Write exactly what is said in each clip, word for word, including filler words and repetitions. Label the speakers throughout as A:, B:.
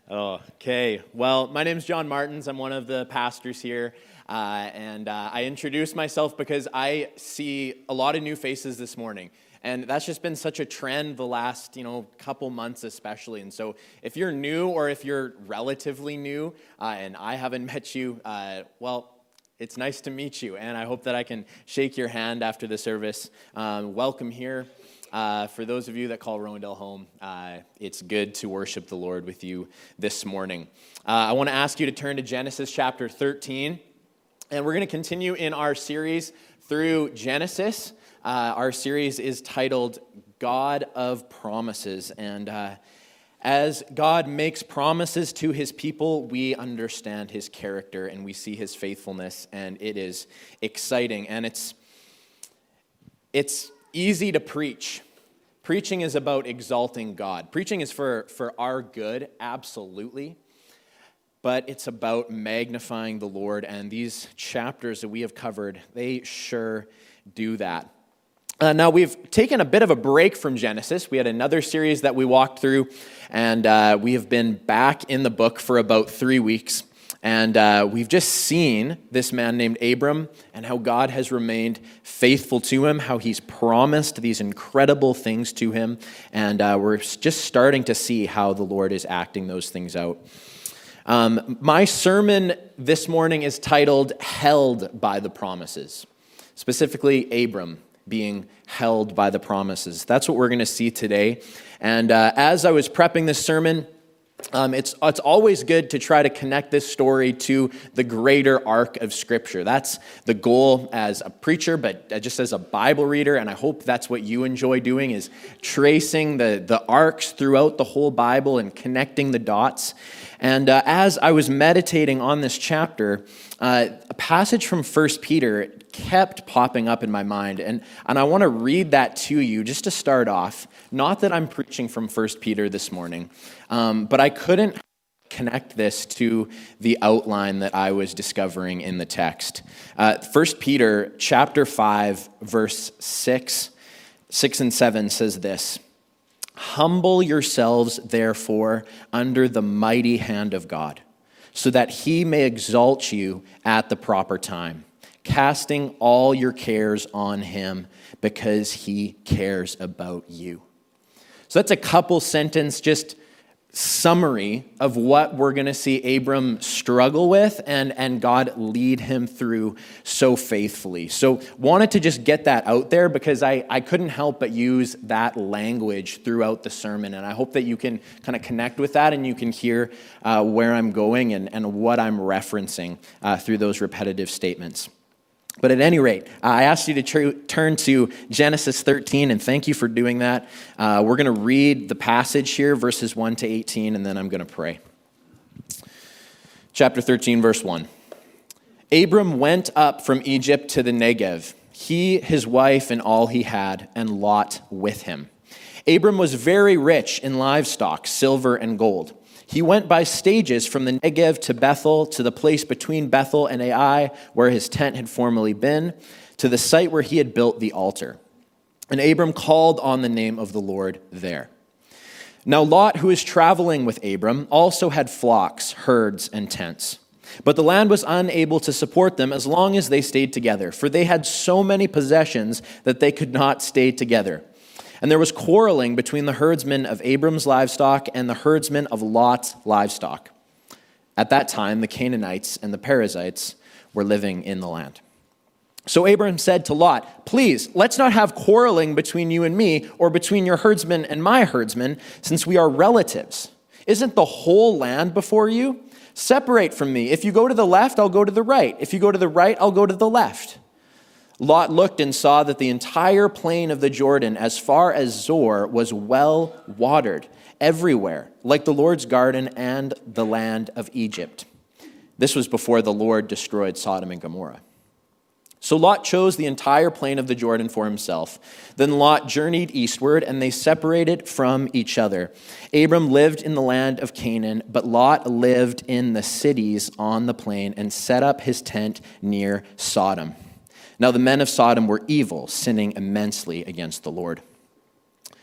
A: Oh, okay. Well, my name's John Martins. I'm one of the pastors here. Uh, and uh, I introduce myself because I see a lot of new faces this morning. And that's just been such a trend the last, you know, couple months especially. And so if you're new or if you're relatively new uh, and I haven't met you, uh, well, it's nice to meet you. And I hope that I can shake your hand after the service. Um, welcome here. Uh, for those of you that call Rowendell home, uh, it's good to worship the Lord with you this morning. Uh, I want to ask you to turn to Genesis chapter thirteen, and we're going to continue in our series through Genesis. Uh, our series is titled God of Promises, and uh, as God makes promises to his people, we understand his character and we see his faithfulness, and it is exciting, and it's it's easy to preach. Preaching is about exalting God. Preaching is for, for our good, absolutely. But it's about magnifying the Lord. And these chapters that we have covered, they sure do that. Uh, now, we've taken a bit of a break from Genesis. We had another series that we walked through. And uh, we have been back in the book for about three weeks. And uh, we've just seen this man named Abram and how God has remained faithful to him, how he's promised these incredible things to him. And uh, we're just starting to see how the Lord is acting those things out. Um, my sermon this morning is titled, Held by the Promises. Specifically, Abram being held by the promises. That's what we're going to see today. And uh, as I was prepping this sermon, Um, it's it's always good to try to connect this story to the greater arc of Scripture. That's the goal as a preacher, but just as a Bible reader, and I hope that's what you enjoy doing, is tracing the, the arcs throughout the whole Bible and connecting the dots. And uh, as I was meditating on this chapter, uh, a passage from First Peter kept popping up in my mind, and, and I want to read that to you just to start off. Not that I'm preaching from First Peter this morning, um, but I couldn't connect this to the outline that I was discovering in the text. Uh, First Peter chapter five, verse six, six and seven says this, "Humble yourselves, therefore, under the mighty hand of God, so that he may exalt you at the proper time, casting all your cares on him because he cares about you." So that's a couple sentence just summary of what we're going to see Abram struggle with and, and God lead him through so faithfully. So wanted to just get that out there because I, I couldn't help but use that language throughout the sermon. And I hope that you can kind of connect with that and you can hear uh, where I'm going and, and what I'm referencing uh, through those repetitive statements. But at any rate, I asked you to tr- turn to Genesis thirteen, and thank you for doing that. Uh, we're going to read the passage here, verses one to eighteen, and then I'm going to pray. Chapter thirteen, verse one. Abram went up from Egypt to the Negev, he, his wife, and all he had, and Lot with him. Abram was very rich in livestock, silver and gold. He went by stages from the Negev to Bethel, to the place between Bethel and Ai, where his tent had formerly been, to the site where he had built the altar. And Abram called on the name of the Lord there. Now Lot, who was traveling with Abram, also had flocks, herds, and tents. But the land was unable to support them as long as they stayed together, for they had so many possessions that they could not stay together. And there was quarreling between the herdsmen of Abram's livestock and the herdsmen of Lot's livestock. At that time, the Canaanites and the Perizzites were living in the land. So Abram said to Lot, "Please, let's not have quarreling between you and me, or between your herdsmen and my herdsmen, since we are relatives. Isn't the whole land before you? Separate from me. If you go to the left, I'll go to the right. If you go to the right, I'll go to the left." Lot looked and saw that the entire plain of the Jordan, as far as Zoar, was well watered everywhere, like the Lord's garden and the land of Egypt. This was before the Lord destroyed Sodom and Gomorrah. So Lot chose the entire plain of the Jordan for himself. Then Lot journeyed eastward, and they separated from each other. Abram lived in the land of Canaan, but Lot lived in the cities on the plain and set up his tent near Sodom. Now the men of Sodom were evil, sinning immensely against the Lord.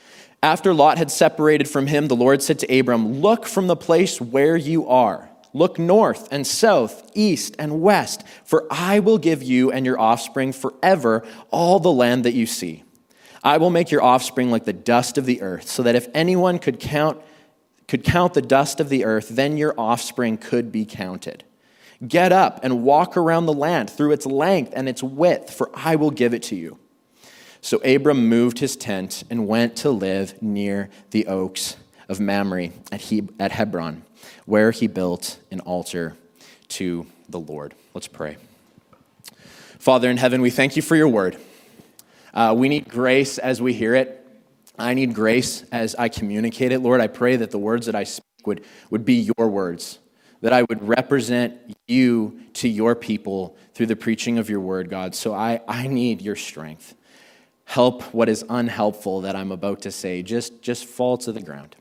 A: After Lot had separated from him, the Lord said to Abram, "Look from the place where you are. Look north and south, east and west, for I will give you and your offspring forever all the land that you see. I will make your offspring like the dust of the earth, so that if anyone could count could count the dust of the earth, then your offspring could be counted. Get up and walk around the land through its length and its width, for I will give it to you." So Abram moved his tent and went to live near the oaks of Mamre at, he- at Hebron, where he built an altar to the Lord. Let's pray. Father in heaven, we thank you for your word. Uh, we need grace as we hear it. I need grace as I communicate it. Lord, I pray that the words that I speak would, would be your words, that I would represent you to your people through the preaching of your word, God. So I, I need your strength. Help what is unhelpful that I'm about to say just, just fall to the ground.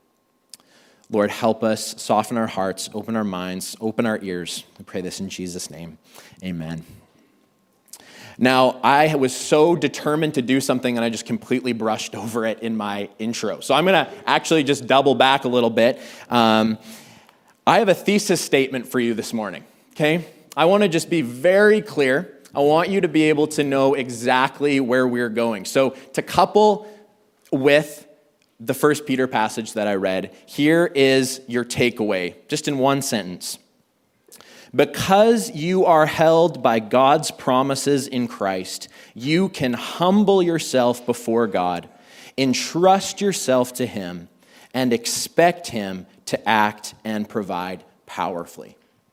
A: Lord, help us, soften our hearts, open our minds, open our ears. I pray this in Jesus' name. Amen. Now, I was so determined to do something and I just completely brushed over it in my intro. So I'm going to actually just double back a little bit. Um, I have a thesis statement for you this morning, okay? I want to just be very clear. I want you to be able to know exactly where we're going. So to couple with the First Peter passage that I read, here is your takeaway, just in one sentence. Because you are held by God's promises in Christ, you can humble yourself before God, entrust yourself to him, and expect him to act and provide powerfully.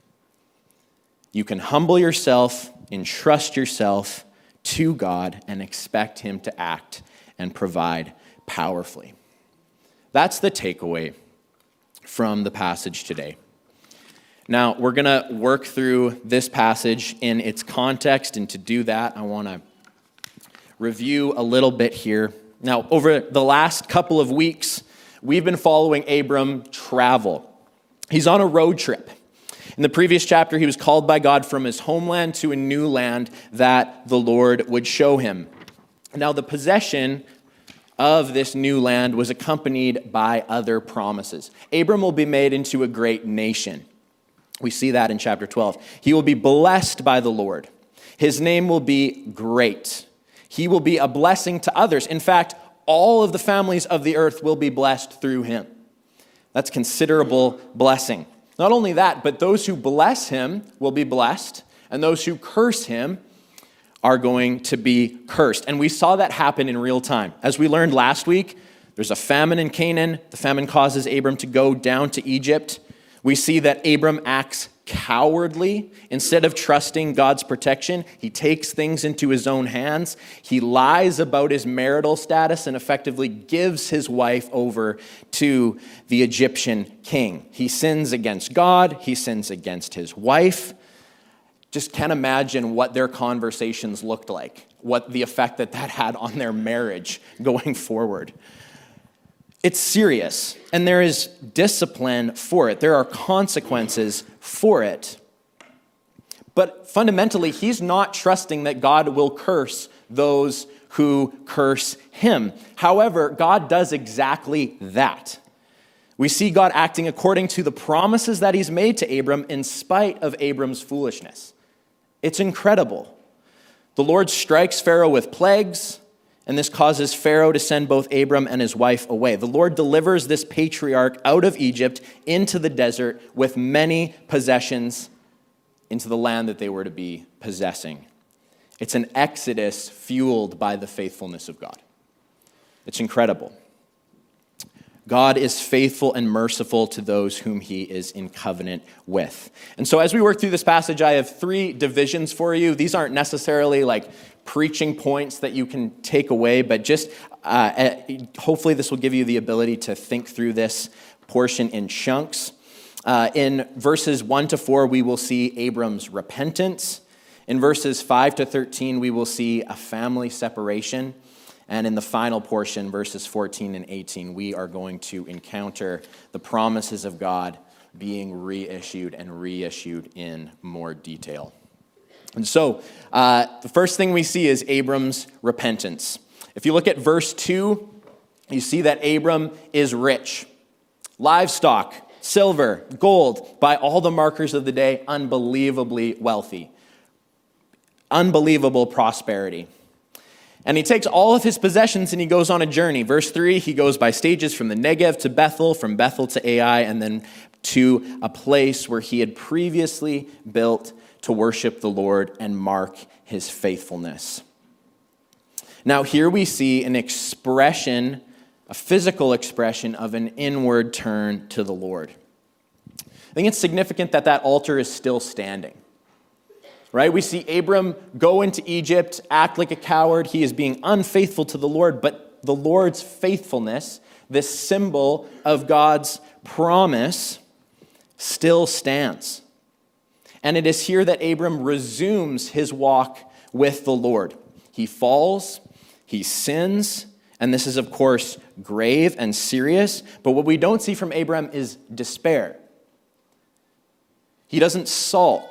A: You can humble yourself, entrust yourself to God, and expect him to act and provide powerfully. That's the takeaway from the passage today. Now, we're going to work through this passage in its context, and to do that, I want to review a little bit here. Now, over the last couple of weeks, we've been following Abram travel. He's on a road trip. In the previous chapter, he was called by God from his homeland to a new land that the Lord would show him. Now, the possession of this new land was accompanied by other promises. Abram will be made into a great nation. We see that in chapter twelve. He will be blessed by the Lord. His name will be great. He will be a blessing to others. In fact, all of the families of the earth will be blessed through him. That's considerable blessing. Not only that, but those who bless him will be blessed, and those who curse him are going to be cursed. And we saw that happen in real time. As we learned last week, there's a famine in Canaan. The famine causes Abram to go down to Egypt. We see that Abram acts cowardly. Instead of trusting God's protection, he takes things into his own hands. He lies about his marital status and effectively gives his wife over to the Egyptian king. He sins against God. He sins against his wife. Just can't imagine what their conversations looked like, what the effect that that had on their marriage going forward. It's serious, and there is discipline for it. There are consequences for it. But fundamentally, he's not trusting that God will curse those who curse him. However, God does exactly that. We see God acting according to the promises that he's made to Abram in spite of Abram's foolishness. It's incredible. The Lord strikes Pharaoh with plagues, and this causes Pharaoh to send both Abram and his wife away. The Lord delivers this patriarch out of Egypt into the desert with many possessions into the land that they were to be possessing. It's an exodus fueled by the faithfulness of God. It's incredible. God is faithful and merciful to those whom he is in covenant with. And so as we work through this passage, I have three divisions for you. These aren't necessarily like preaching points that you can take away, but just uh, hopefully this will give you the ability to think through this portion in chunks. Uh, in verses one to four, we will see Abram's repentance. In verses five to thirteen, we will see a family separation. And in the final portion, verses fourteen and eighteen, we are going to encounter the promises of God being reissued and reissued in more detail. And so, uh, the first thing we see is Abram's repentance. If you look at verse two, you see that Abram is rich. Livestock, silver, gold, by all the markers of the day, unbelievably wealthy. Unbelievable prosperity. And he takes all of his possessions and he goes on a journey. Verse three, he goes by stages from the Negev to Bethel, from Bethel to Ai, and then to a place where he had previously built to worship the Lord and mark his faithfulness. Now here we see an expression, a physical expression of an inward turn to the Lord. I think it's significant that that altar is still standing. Right? We see Abram go into Egypt, act like a coward. He is being unfaithful to the Lord, but the Lord's faithfulness, this symbol of God's promise, still stands. And it is here that Abram resumes his walk with the Lord. He falls, he sins, and this is, of course, grave and serious. But what we don't see from Abram is despair. He doesn't sulk.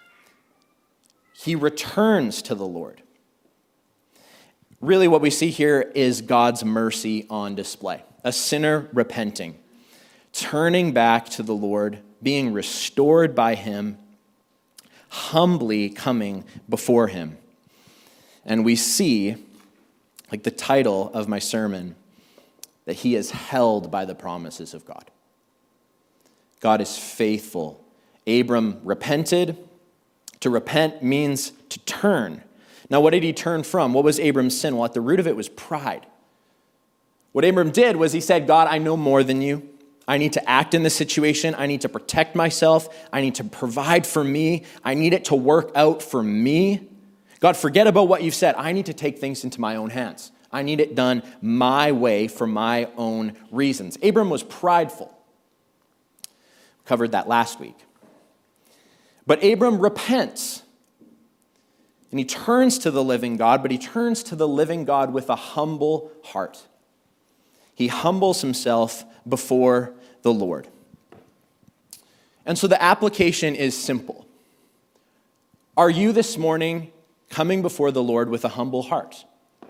A: He returns to the Lord. Really, what we see here is God's mercy on display. A sinner repenting, turning back to the Lord, being restored by him, humbly coming before him. And we see, like the title of my sermon, that he is held by the promises of God. God is faithful. Abram repented. To repent means to turn. Now, what did he turn from? What was Abram's sin? Well, at the root of it was pride. What Abram did was he said, God, I know more than you. I need to act in this situation. I need to protect myself. I need to provide for me. I need it to work out for me. God, forget about what you've said. I need to take things into my own hands. I need it done my way for my own reasons. Abram was prideful. Covered that last week. But Abram repents, and he turns to the living God, but he turns to the living God with a humble heart. He humbles himself before the Lord. And so the application is simple. Are you this morning coming before the Lord with a humble heart?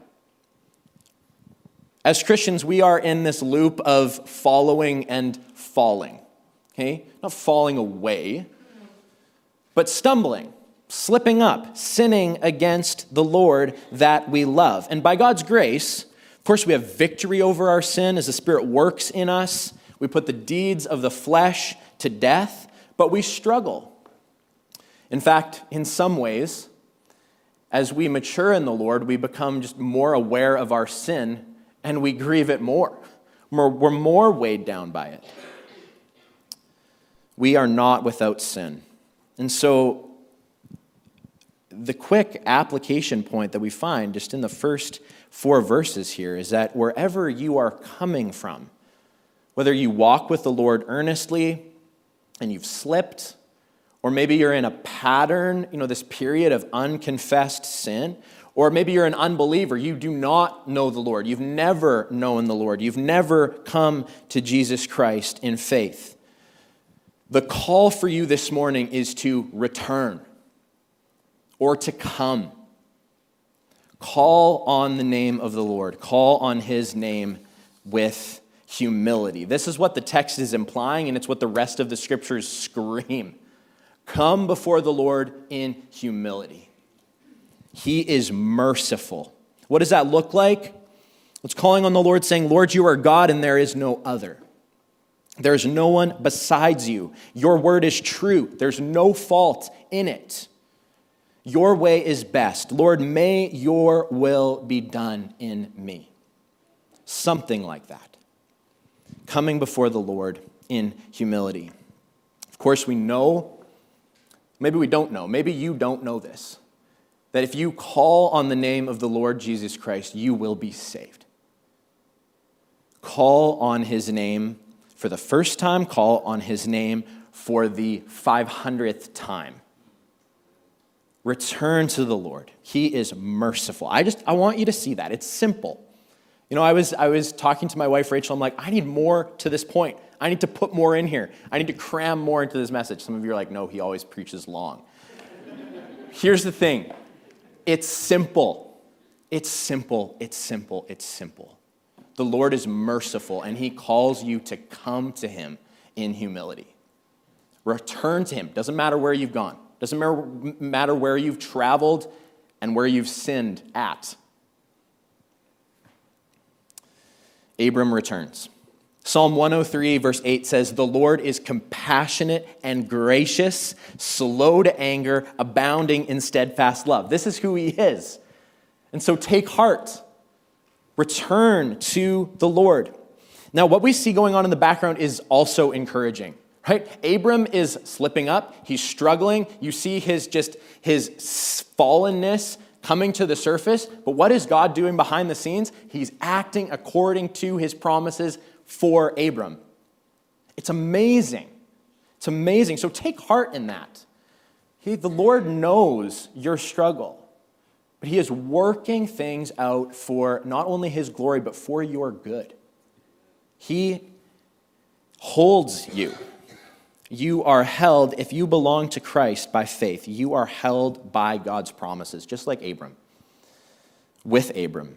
A: As Christians, we are in this loop of following and falling. Okay? Not falling away, but stumbling, slipping up, sinning against the Lord that we love. And by God's grace, of course, we have victory over our sin as the Spirit works in us. We put the deeds of the flesh to death, but we struggle. In fact, in some ways, as we mature in the Lord, we become just more aware of our sin and we grieve it more. We're more weighed down by it. We are not without sin. And so the quick application point that we find just in the first four verses here is that wherever you are coming from, whether you walk with the Lord earnestly and you've slipped, or maybe you're in a pattern, you know, this period of unconfessed sin, or maybe you're an unbeliever, you do not know the Lord, you've never known the Lord, you've never come to Jesus Christ in faith. The call for you this morning is to return or to come. Call on the name of the Lord. Call on his name with humility. This is what the text is implying, and it's what the rest of the scriptures scream. Come before the Lord in humility. He is merciful. What does that look like? It's calling on the Lord, saying, Lord, you are God and there is no other. There's no one besides you. Your word is true. There's no fault in it. Your way is best. Lord, may your will be done in me. Something like that. Coming before the Lord in humility. Of course, we know, maybe we don't know, maybe you don't know this, that if you call on the name of the Lord Jesus Christ, you will be saved. Call on his name for the first time, call on his name for the five hundredth time. Return to the Lord. He is merciful. I just, I want you to see that. It's simple. You know, I was, I was talking to my wife, Rachel. I'm like, I need more to this point. I need to put more in here. I need to cram more into this message. Some of you are like, no, he always preaches long. Here's the thing. It's simple. It's simple. It's simple. It's simple. The Lord is merciful, and he calls you to come to him in humility. Return to him. Doesn't matter where you've gone. Doesn't matter where you've traveled and where you've sinned at. Abram returns. Psalm one oh three, verse eight says, "The Lord is compassionate and gracious, slow to anger, abounding in steadfast love." This is who he is. And so take heart. Return to the Lord. Now, what we see going on in the background is also encouraging, right? Abram is slipping up. He's struggling. You see his just his fallenness coming to the surface. But what is God doing behind the scenes? He's acting according to his promises for Abram. It's amazing. It's amazing. So take heart in that. He, the Lord knows your struggle. But he is working things out for not only his glory, but for your good. He holds you. You are held, if you belong to Christ by faith, you are held by God's promises, just like Abram, with Abram.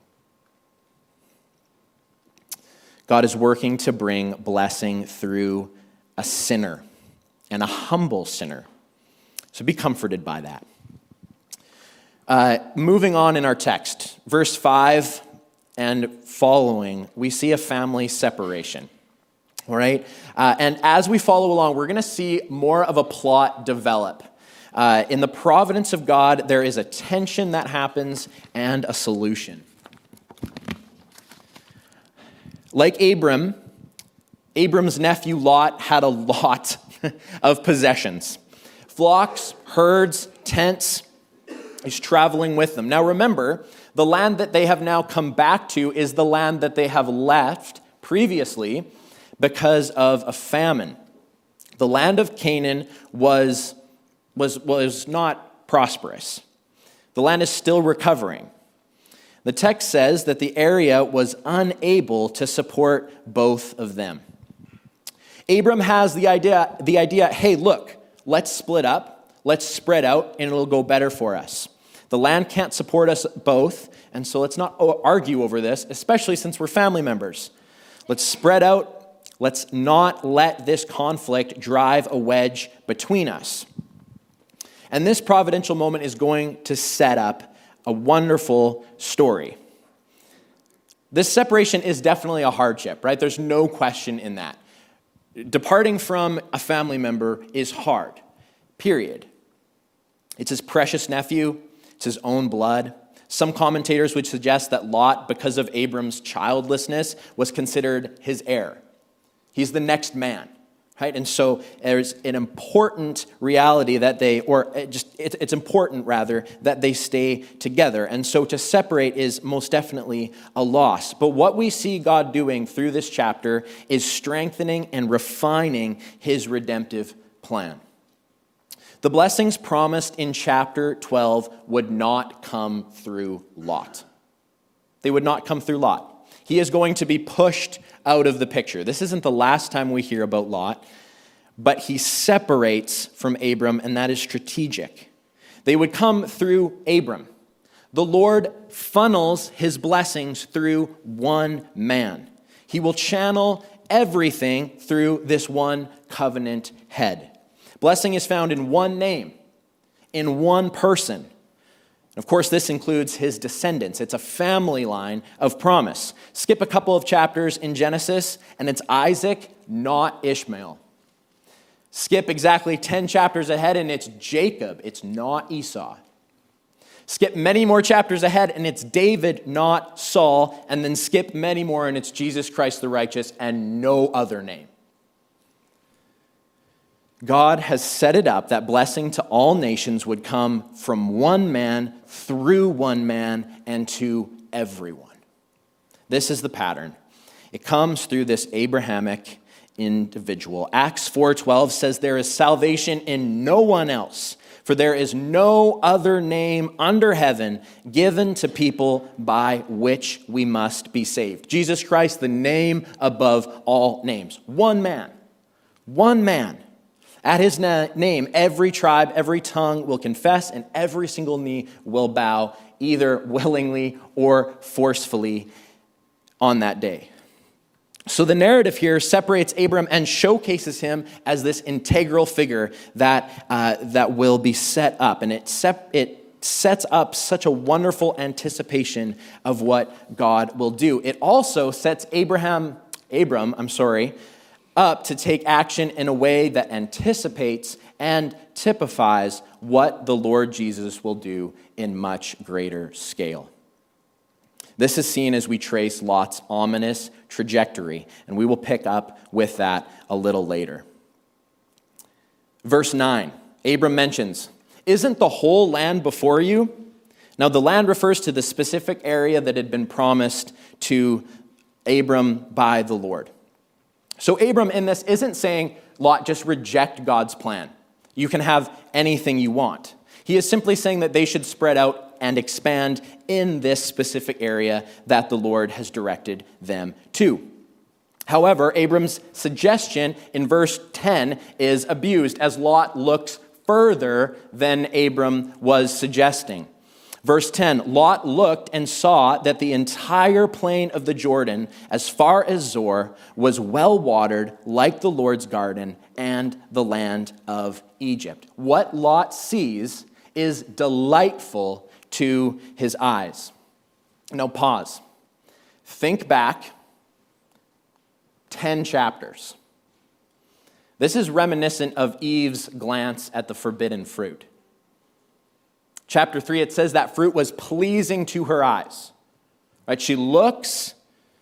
A: God is working to bring blessing through a sinner, and a humble sinner. So be comforted by that. Uh, moving on in our text, verse five and following, we see a family separation. All right? Uh, and as we follow along, we're going to see more of a plot develop. Uh, in the providence of God, there is a tension that happens and a solution. Like Abram, Abram's nephew Lot had a lot of possessions. Flocks, herds, tents. He's traveling with them. Now remember, the land that they have now come back to is the land that they have left previously because of a famine. The land of Canaan was, was, was not prosperous. The land is still recovering. The text says that the area was unable to support both of them. Abram has the idea, the idea, hey, look, let's split up, let's spread out, and it'll go better for us. The land can't support us both, and so let's not argue over this, especially since we're family members. Let's spread out. Let's not let this conflict drive a wedge between us. And this providential moment is going to set up a wonderful story. This separation is definitely a hardship, right? There's no question in that. Departing from a family member is hard, period. It's his precious nephew. It's his own blood. Some commentators would suggest that Lot, because of Abram's childlessness, was considered his heir. He's the next man, right? And so there's an important reality that they, or just it's important rather, that they stay together. And so to separate is most definitely a loss. But what we see God doing through this chapter is strengthening and refining his redemptive plan. The blessings promised in chapter twelve would not come through Lot. They would not come through Lot. He is going to be pushed out of the picture. This isn't the last time we hear about Lot, but he separates from Abram, and that is strategic. They would come through Abram. The Lord funnels his blessings through one man. He will channel everything through this one covenant head. Blessing is found in one name, in one person. Of course, this includes his descendants. It's a family line of promise. Skip a couple of chapters in Genesis, and it's Isaac, not Ishmael. Skip exactly ten chapters ahead, and it's Jacob. It's not Esau. Skip many more chapters ahead, and it's David, not Saul. And then skip many more, and it's Jesus Christ the righteous, and no other name. God has set it up that blessing to all nations would come from one man, through one man, and to everyone. This is the pattern. It comes through this Abrahamic individual. Acts four twelve says there is salvation in no one else, for there is no other name under heaven given to people by which we must be saved. Jesus Christ, the name above all names. One man. One man. At his na- name, every tribe, every tongue will confess, and every single knee will bow, either willingly or forcefully. on that day. So the narrative here separates Abram and showcases him as this integral figure that, uh, that will be set up. And it, sep- it sets up such a wonderful anticipation of what God will do. It also sets Abraham, Abram, I'm sorry, up to take action in a way that anticipates and typifies what the Lord Jesus will do in much greater scale. This is seen as we trace Lot's ominous trajectory, and we will pick up with that a little later. Verse nine, Abram mentions, "Isn't the whole land before you?" Now, the land refers to the specific area that had been promised to Abram by the Lord. So Abram in this isn't saying, Lot, just reject God's plan. You can have anything you want. He is simply saying that they should spread out and expand in this specific area that the Lord has directed them to. However, Abram's suggestion in verse ten is abused as Lot looks further than Abram was suggesting. Verse ten, Lot looked and saw that the entire plain of the Jordan, as far as Zoar, was well watered like the Lord's garden and the land of Egypt. What Lot sees is delightful to his eyes. Now pause. Think back ten chapters. This is reminiscent of Eve's glance at the forbidden fruit. Chapter three, it says that fruit was pleasing to her eyes. Right? She looks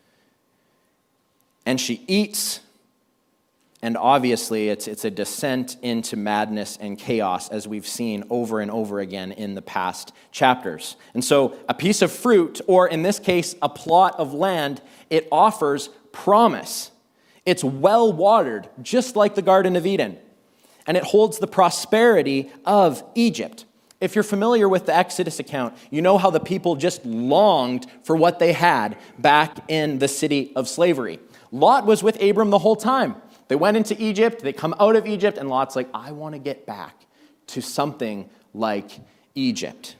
A: and she eats, and obviously it's, it's a descent into madness and chaos as we've seen over and over again in the past chapters. And so a piece of fruit, or in this case, a plot of land, it offers promise. It's well watered, just like the Garden of Eden. And it holds the prosperity of Egypt. If you're familiar with the Exodus account, you know how the people just longed for what they had back in the city of slavery. Lot was with Abram the whole time. They went into Egypt, they come out of Egypt, and Lot's like, I want to get back to something like Egypt.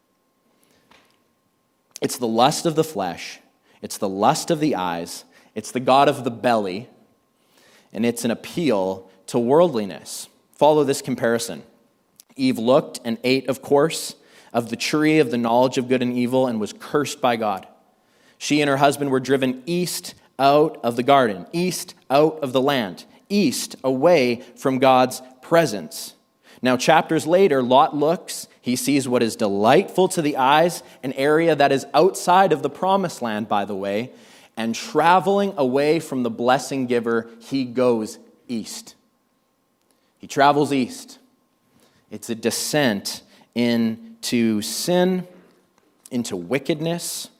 A: It's the lust of the flesh, it's the lust of the eyes, it's the god of the belly, and it's an appeal to worldliness. Follow this comparison. Eve looked and ate, of course, of the tree of the knowledge of good and evil and was cursed by God. She and her husband were driven east out of the garden, east out of the land, east away from God's presence. Now, chapters later, Lot looks, he sees what is delightful to the eyes, an area that is outside of the promised land, by the way, and traveling away from the blessing giver, he goes east. He travels east. It's a descent into sin, into wickedness.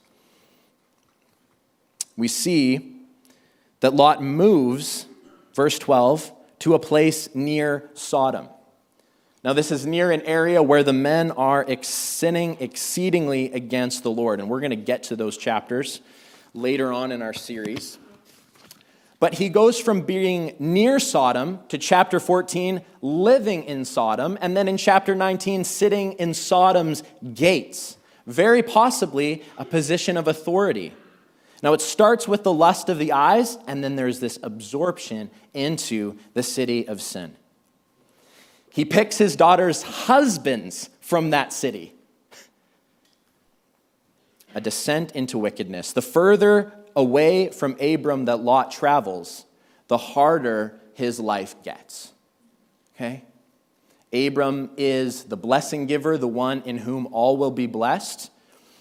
A: We see that Lot moves, verse twelve, to a place near Sodom. Now, this is near an area where the men are sinning exceedingly against the Lord, and we're going to get to those chapters later on in our series. But he goes from being near Sodom to chapter fourteen, living in Sodom, and then in chapter nineteen, sitting in Sodom's gates. Very possibly a position of authority. Now, it starts with the lust of the eyes, and then there's this absorption into the city of sin. He picks his daughter's husbands from that city. A descent into wickedness. The further away from Abram that Lot travels, the harder his life gets. Okay? Abram is the blessing giver, the one in whom all will be blessed.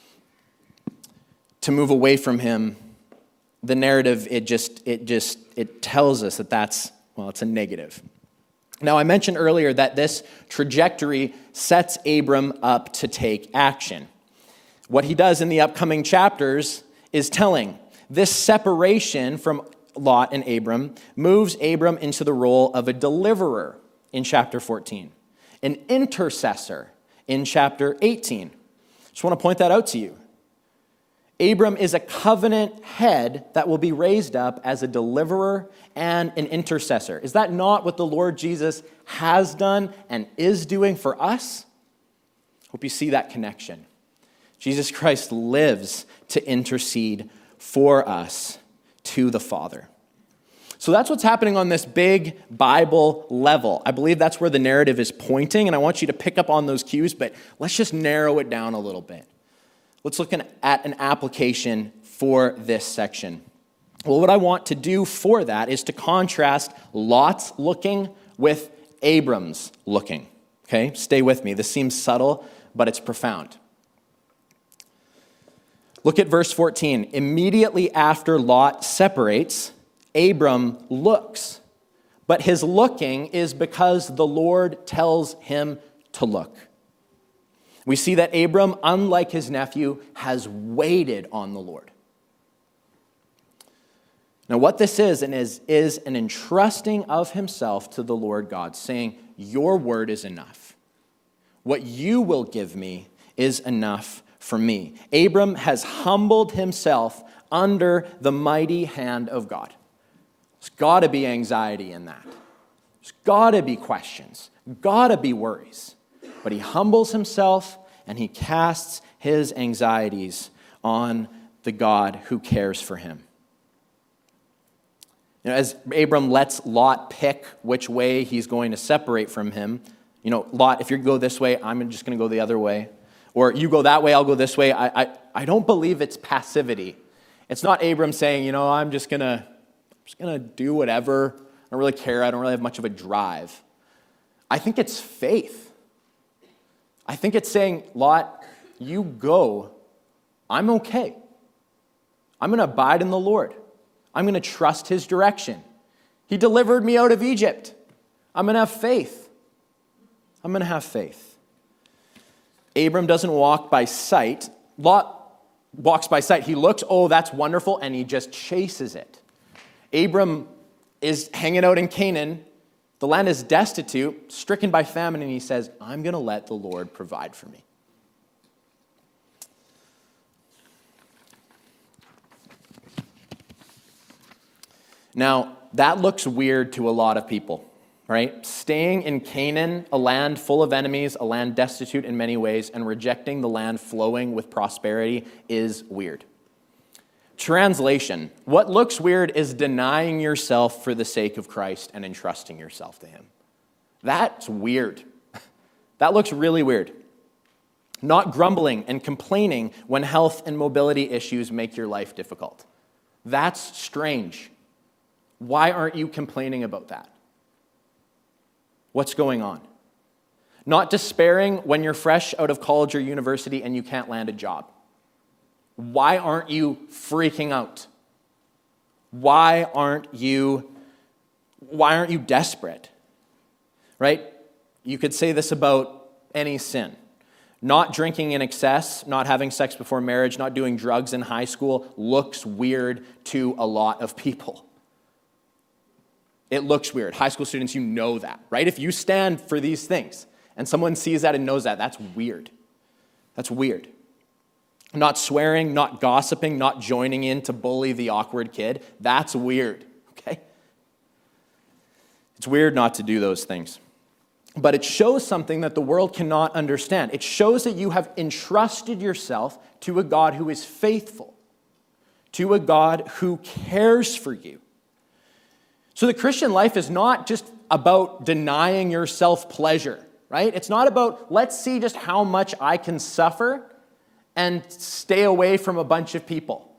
A: To move away from him, the narrative, it just, it just, it tells us that that's, well, it's a negative. Now, I mentioned earlier that this trajectory sets Abram up to take action. What he does in the upcoming chapters is telling. This separation from Lot and Abram moves Abram into the role of a deliverer in chapter fourteen, an intercessor in chapter eighteen. Just want to point that out to you. Abram is a covenant head that will be raised up as a deliverer and an intercessor. Is that not what the Lord Jesus has done and is doing for us? Hope you see that connection. Jesus Christ lives to intercede for us to the Father. So that's what's happening on this big Bible level. I believe that's where the narrative is pointing, and I want you to pick up on those cues, but let's just narrow it down a little bit. Let's look at an application for this section. Well, what I want to do for that is to contrast Lot's looking with Abram's looking. Okay, stay with me. This seems subtle, but it's profound. Look at verse fourteen. Immediately after Lot separates, Abram looks, but his looking is because the Lord tells him to look. We see that Abram, unlike his nephew, has waited on the Lord. Now, what this is, and is, is an entrusting of himself to the Lord God, saying, your word is enough. What you will give me is enough for me. Abram has humbled himself under the mighty hand of God. There's got to be anxiety in that. There's got to be questions. Got to be worries. But he humbles himself and he casts his anxieties on the God who cares for him. You know, as Abram lets Lot pick which way he's going to separate from him, you know, Lot, if you go this way, I'm just going to go the other way. Or you go that way, I'll go this way. I, I, I don't believe it's passivity. It's not Abram saying, you know, I'm just going to I'm just going to do whatever. I don't really care. I don't really have much of a drive. I think it's faith. I think it's saying, Lot, you go. I'm okay. I'm going to abide in the Lord. I'm going to trust his direction. He delivered me out of Egypt. I'm going to have faith. I'm going to have faith. Abram doesn't walk by sight. Lot walks by sight. He looks, oh, that's wonderful, and he just chases it. Abram is hanging out in Canaan. The land is destitute, stricken by famine, and he says, I'm going to let the Lord provide for me. Now, that looks weird to a lot of people, right? Staying in Canaan, a land full of enemies, a land destitute in many ways, and rejecting the land flowing with prosperity is weird. Translation, what looks weird is denying yourself for the sake of Christ and entrusting yourself to him. That's weird. That looks really weird. Not grumbling and complaining when health and mobility issues make your life difficult. That's strange. Why aren't you complaining about that? What's going on? Not despairing when you're fresh out of college or university and you can't land a job. Why aren't you freaking out? Why aren't you, why aren't you desperate? Right? You could say this about any sin. Not drinking in excess, not having sex before marriage, not doing drugs in high school looks weird to a lot of people. It looks weird. High school students, you know that, right? If you stand for these things and someone sees that and knows that, that's weird. That's weird. Not swearing, not gossiping, not joining in to bully the awkward kid, that's weird, okay? It's weird not to do those things. But it shows something that the world cannot understand. It shows that you have entrusted yourself to a God who is faithful, to a God who cares for you. So the Christian life is not just about denying yourself pleasure, right? It's not about, let's see just how much I can suffer and stay away from a bunch of people.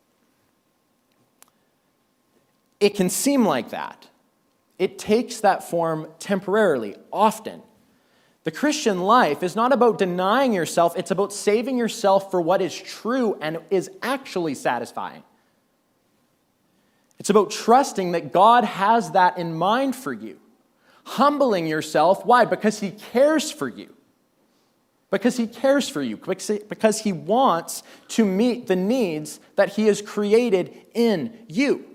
A: It can seem like that. It takes that form temporarily, often. The Christian life is not about denying yourself, it's about saving yourself for what is true and is actually satisfying. It's about trusting that God has that in mind for you. Humbling yourself, why? Because he cares for you. Because he cares for you. Because he wants to meet the needs that he has created in you.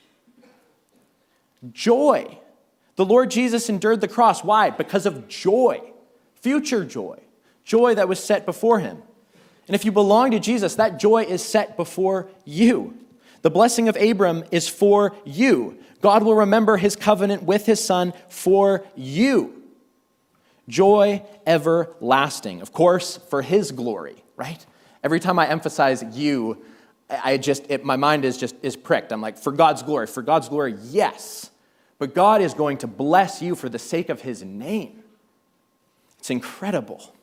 A: Joy. The Lord Jesus endured the cross. Why? Because of joy. Future joy. Joy that was set before him. And if you belong to Jesus, that joy is set before you. The blessing of Abram is for you. God will remember his covenant with his son for you. Joy everlasting. Of course, for his glory, right? Every time I emphasize you, I just, it, my mind is just, is pricked. I'm like, for God's glory, for God's glory, yes. But God is going to bless you for the sake of his name. It's incredible.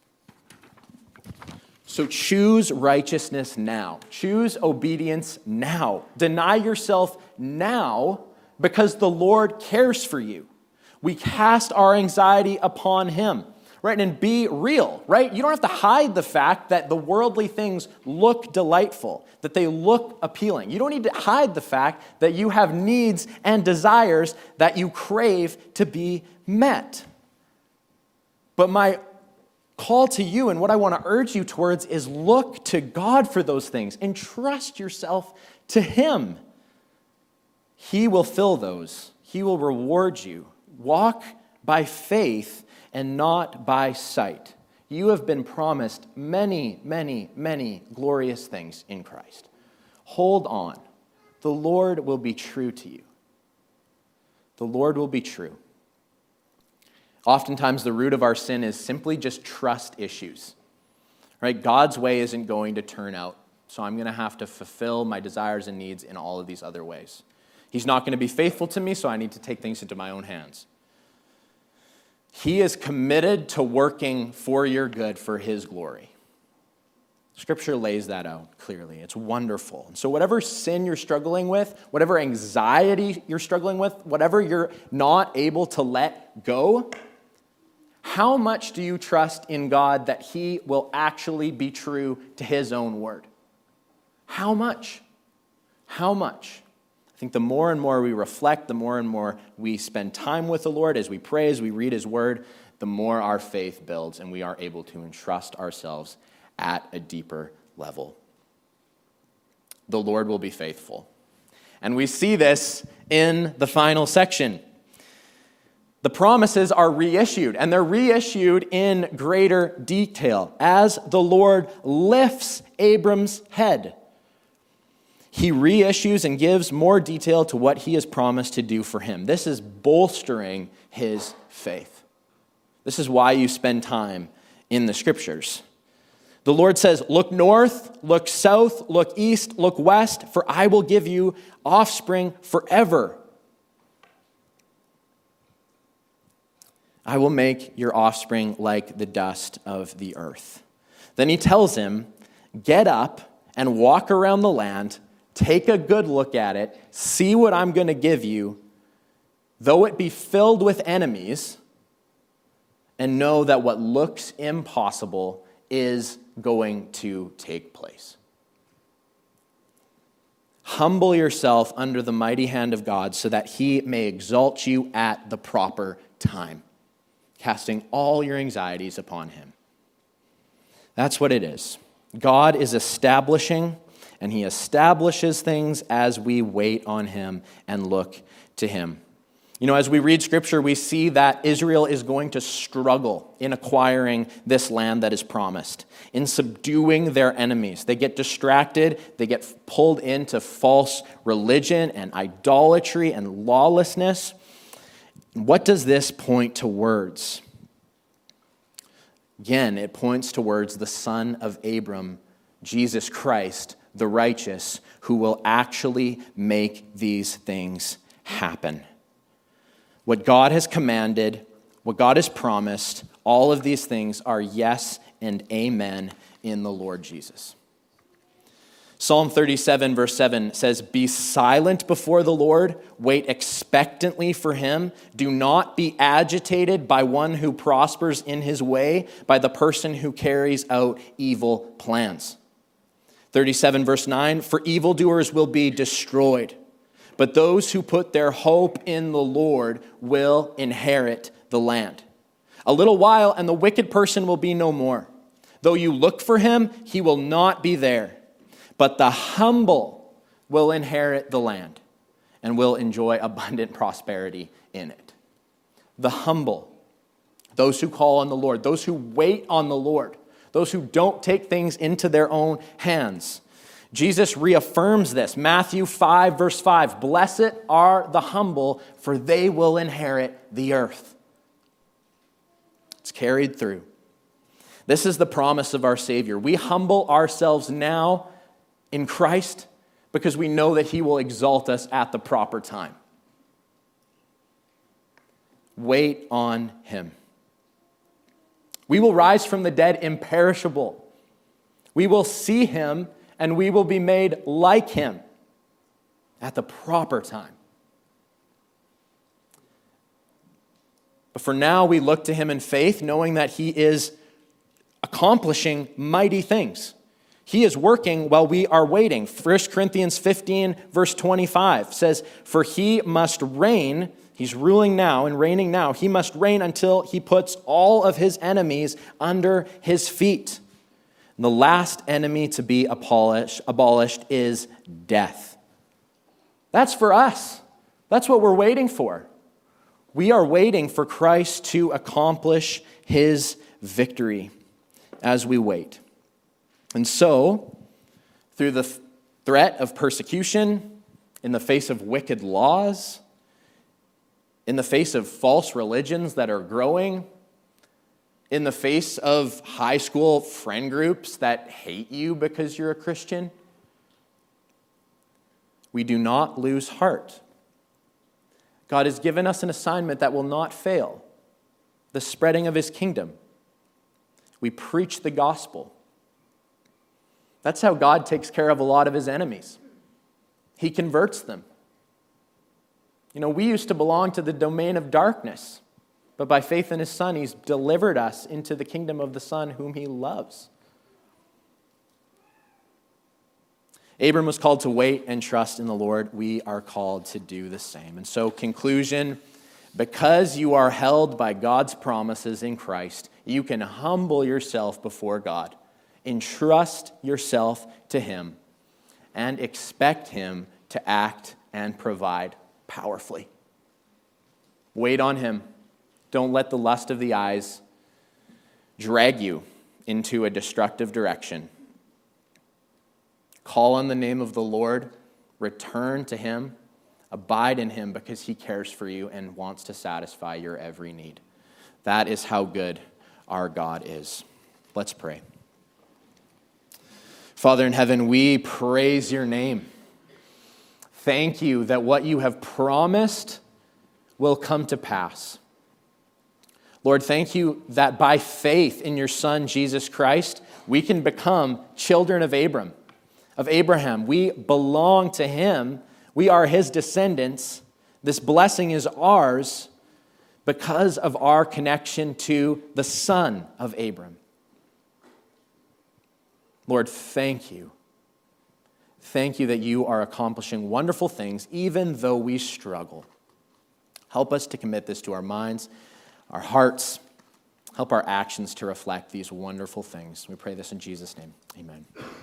A: So choose righteousness now. Choose obedience now. Deny yourself now because the Lord cares for you. We cast our anxiety upon him, right? And be real, right? You don't have to hide the fact that the worldly things look delightful, that they look appealing. You don't need to hide the fact that you have needs and desires that you crave to be met. But my call to you and what I want to urge you towards is look to God for those things. Entrust yourself to him. He will fill those. He will reward you. Walk by faith and not by sight. You have been promised many, many, many glorious things in Christ. Hold on. The Lord will be true to you. The Lord will be true. Oftentimes, the root of our sin is simply just trust issues. Right? God's way isn't going to turn out, so I'm going to have to fulfill my desires and needs in all of these other ways. He's not going to be faithful to me, so I need to take things into my own hands. He is committed to working for your good for his glory. Scripture lays that out clearly. It's wonderful. So whatever sin you're struggling with, whatever anxiety you're struggling with, whatever you're not able to let go, how much do you trust in God that he will actually be true to his own word? How much? How much? I think the more and more we reflect, the more and more we spend time with the Lord, as we pray, as we read his word, the more our faith builds and we are able to entrust ourselves at a deeper level. The Lord will be faithful. And we see this in the final section. The promises are reissued, and they're reissued in greater detail as the Lord lifts Abram's head. He reissues and gives more detail to what he has promised to do for him. This is bolstering his faith. This is why you spend time in the scriptures. The Lord says, look north, look south, look east, look west, for I will give you offspring forever. I will make your offspring like the dust of the earth. Then he tells him, get up and walk around the land, take a good look at it, see what I'm going to give you, though it be filled with enemies, and know that what looks impossible is going to take place. Humble yourself under the mighty hand of God so that he may exalt you at the proper time, casting all your anxieties upon him. That's what it is. God is establishing, and he establishes things as we wait on him and look to him. You know, as we read Scripture, we see that Israel is going to struggle in acquiring this land that is promised, in subduing their enemies. They get distracted, they get pulled into false religion and idolatry and lawlessness. What does this point towards? Again, it points towards the son of Abram, Jesus Christ, the righteous, who will actually make these things happen. What God has commanded, what God has promised, all of these things are yes and amen in the Lord Jesus. Psalm thirty-seven, verse seven says, be silent before the Lord, wait expectantly for him. Do not be agitated by one who prospers in his way, by the person who carries out evil plans. thirty-seven, verse nine, for evildoers will be destroyed, but those who put their hope in the Lord will inherit the land. A little while, and the wicked person will be no more. Though you look for him, he will not be there. But the humble will inherit the land and will enjoy abundant prosperity in it. The humble, those who call on the Lord, those who wait on the Lord, those who don't take things into their own hands. Jesus reaffirms this. Matthew five, verse five, blessed are the humble, for they will inherit the earth. It's carried through. This is the promise of our Savior. We humble ourselves now in Christ because we know that he will exalt us at the proper time. Wait on him. We will rise from the dead imperishable. We will see him and we will be made like him at the proper time. But for now, we look to him in faith, knowing that he is accomplishing mighty things. He is working while we are waiting. First Corinthians fifteen, verse twenty-five says, "For he must reign," he's ruling now and reigning now, "he must reign until he puts all of his enemies under his feet." And the last enemy to be abolished, abolished is death. That's for us. That's what we're waiting for. We are waiting for Christ to accomplish his victory as we wait. And so, through the th- threat of persecution, in the face of wicked laws, in the face of false religions that are growing, in the face of high school friend groups that hate you because you're a Christian, we do not lose heart. God has given us an assignment that will not fail, the spreading of his kingdom. We preach the gospel. That's how God takes care of a lot of his enemies. He converts them. You know, we used to belong to the domain of darkness, but by faith in his Son, he's delivered us into the kingdom of the Son whom he loves. Abram was called to wait and trust in the Lord. We are called to do the same. And so, conclusion, because you are held by God's promises in Christ, you can humble yourself before God, entrust yourself to him, and expect him to act and provide powerfully. Wait on him. Don't let the lust of the eyes drag you into a destructive direction. Call on the name of the Lord, return to him, abide in him because he cares for you and wants to satisfy your every need. That is how good our God is. Let's pray. Father in heaven, we praise your name. Thank you that what you have promised will come to pass. Lord, thank you that by faith in your Son, Jesus Christ, we can become children of Abram. Of Abraham. We belong to him. We are his descendants. This blessing is ours because of our connection to the son of Abram. Lord, thank you. Thank you that you are accomplishing wonderful things even though we struggle. Help us to commit this to our minds, our hearts. Help our actions to reflect these wonderful things. We pray this in Jesus' name. Amen.